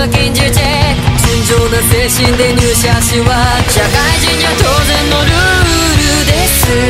は禁じチェック、純情な精神で入社しは社会人には当然のルールです。